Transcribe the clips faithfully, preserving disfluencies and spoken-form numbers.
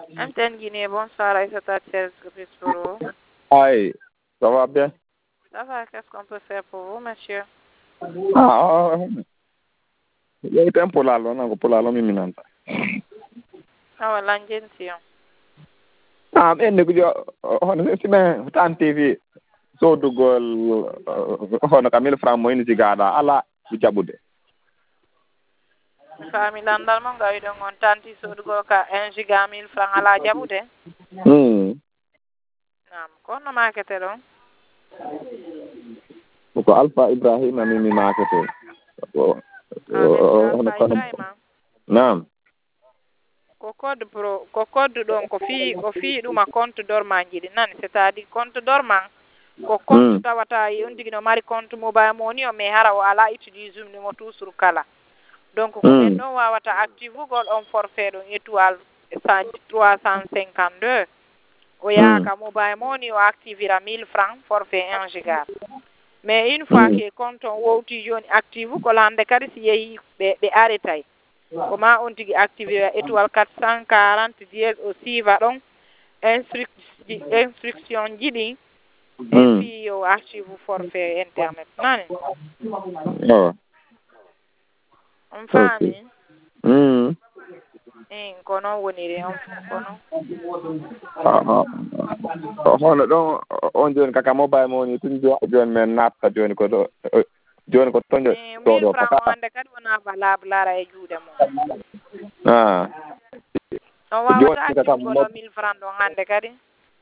M T N Guinée, bonsoir, Aïssata Thiès, Pistoro. Aïe, ça va bien? Ça va, qu'est-ce qu'on peut faire pour vous, monsieur? Ah, il y a un peu là, on a un peu là, on a mis Ah, ouais, l'angénition. Ah, mais ne sais on est bien, tant T V. So du gol, on a kamil franc moyen si gada, ala, bijabude. Famille landal mon gars, donc on tanti so du go ka un giga mille francs à la jabude. Hmm. Nam, kono marketé don. Ko Alpha Ibrahim ami mi marketé. Alpha Ibrahima. Naam. Ko code pro, ko code don ko fi ko fi duma compte dormant jidi nan, c'est-à-dire compte dormant ko compte mm. tawata on tigi no mari compte mobile money o me hara o ala utilise dum mo toujours kala. Donc ko mm. no wawata active gol on forfait don étoile trois cent cinquante-deux o yaaka mm. mobile money o activera mille francs forfait un giga. Mais une fois mm. que compte on wowti joni active ko lande kadi si yehi be be arrêtay. Comment on tigi activer étoile quatre cent quarante dièse au siva donc instruction instruction jidi et puis au archive forfait internet nani oh on fami hmm en kono wonire on kono ah ah hono don on joni kaka mobile money tun joni men natta joni ko do joni ko tonjo to do ko ande kadi wona valable ara e juude mo ah on wawata ko mille francs do hande kadi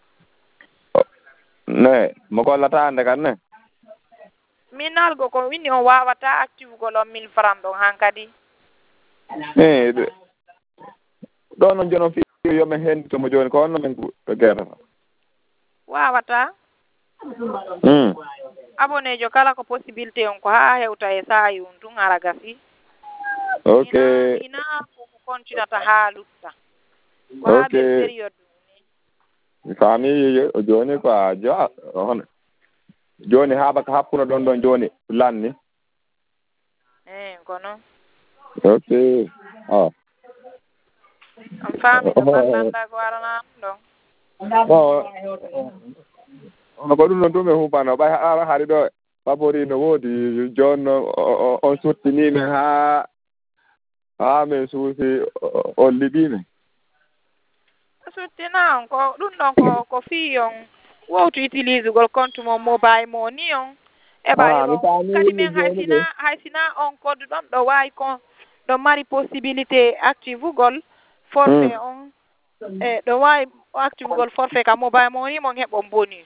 ne mo ko lata ande kan ne minal go ko winni on wawata active go lo mille francs do hankadi eh do non jono fi yo men hen to mo joni ko on men ko gera wawata hmm abonné jo kala ko possibilité on ko ha hewta e sa yun tun ara gasi okay ina, ina ko continue ta ha lutta ko okay. ha bel période mi fami joni ko jo on joni haaba ko happuno don don joni lanni eh kono okay ah am fami do banda ko arana do oh ono ko dum non to me hubano bay ha hari do favori no wodi jon on sottini me ha ha me suusi o libine sottina ko dum don ko ko fiyon wowto utilise gol compte mo mobile money on e ba yo kadi men haysina haysina on code don do way ko do mari possibilité active gol forfait on e do way active gol forfait ka mobile money mo hebon bonus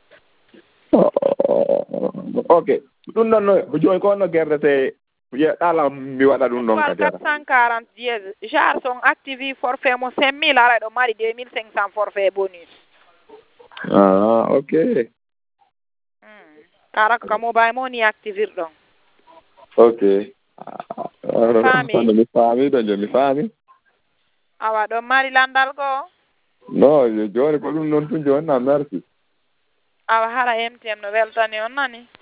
okay dum non no joy ko no gerdete ya dala mi wada dum don ka quatre cent quarante dièse jar son active forfait mo cinq mille ara do mari deux mille cinq cents forfait bonus ah okay hmm kara ka mobile money active don okay fami mi fami do mi fami awa do mari landal go no joni ko dum non tun joni na merci awa hara M T N no weltani on nani